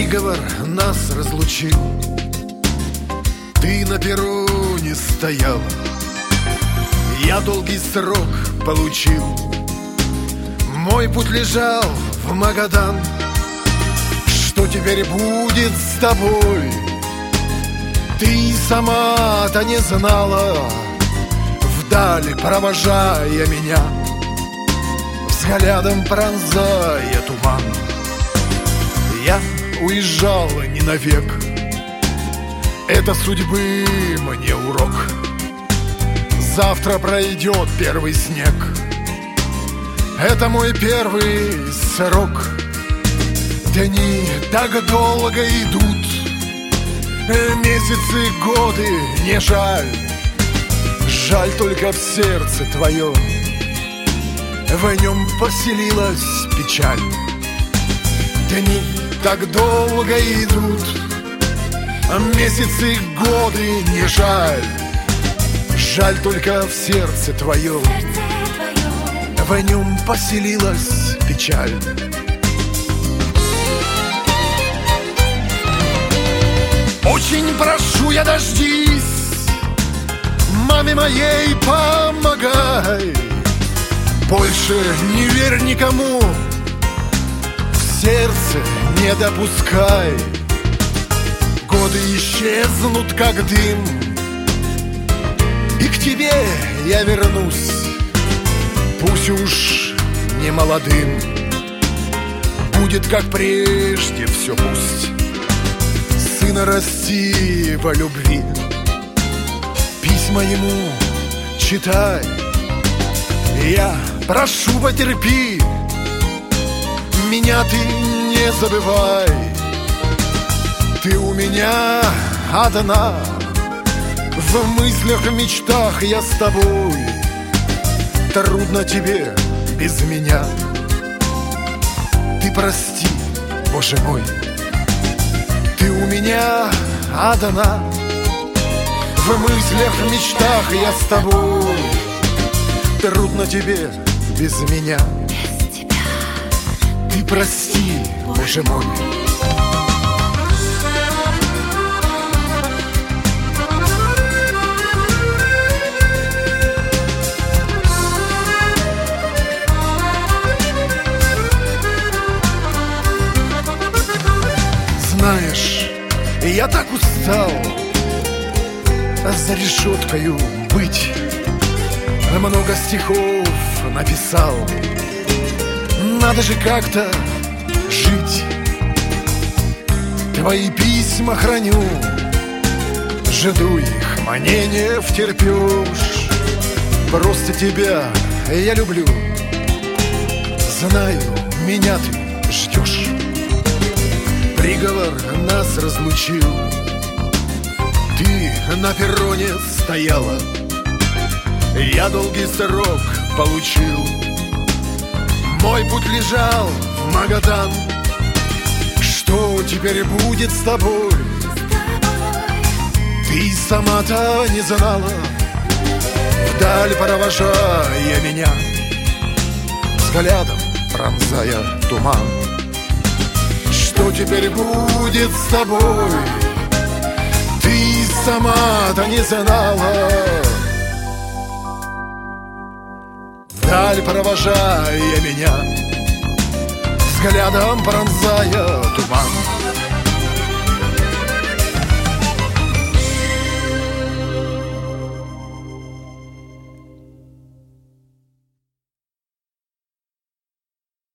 Приговор нас разлучил. Ты на перроне стояла, я долгий срок получил. Мой путь лежал в Магадан. Что теперь будет с тобой? Ты сама-то не знала, вдали провожая меня, взглядом пронзая туман. Я уезжал не навек, это судьбы мне урок. Завтра пройдет первый снег, это мой первый срок. Дни так долго идут, месяцы, годы, не жаль. Жаль только в сердце твоем, в нем поселилась печаль. Дни так долго идут, месяцы, годы, не жаль. Жаль только в сердце твоем, в нем поселилась печаль. Очень прошу я, дождись, маме моей помогай. Больше не верь никому, в сердце не допускай. Годы исчезнут, как дым, и к тебе я вернусь, пусть уж не молодым. Будет как прежде, все пусть. Сына расти во любви, письма ему читай. Я прошу, потерпи, меня ты не забывай. Ты у меня одна, в мыслях, в мечтах я с тобой. Трудно тебе без меня, ты прости, Боже мой. Ты у меня одна, в мыслях, в мечтах я с тобой. Трудно тебе без меня, ты прости, Боже мой. Знаешь, я так устал за решеткою быть. Много стихов написал, надо же как-то жить. Твои письма храню, жду их, манение втерпешь. Просто тебя я люблю, знаю, меня ты ждешь. Приговор нас разлучил, ты на перроне стояла, я долгий срок получил. Мой путь лежал в Магадан. Что теперь будет с тобой? Ты сама-то не знала, вдаль провожая меня, взглядом пронзая туман. Что теперь будет с тобой? Ты сама-то не знала, вдаль провожая меня, взглядом пронзая туман.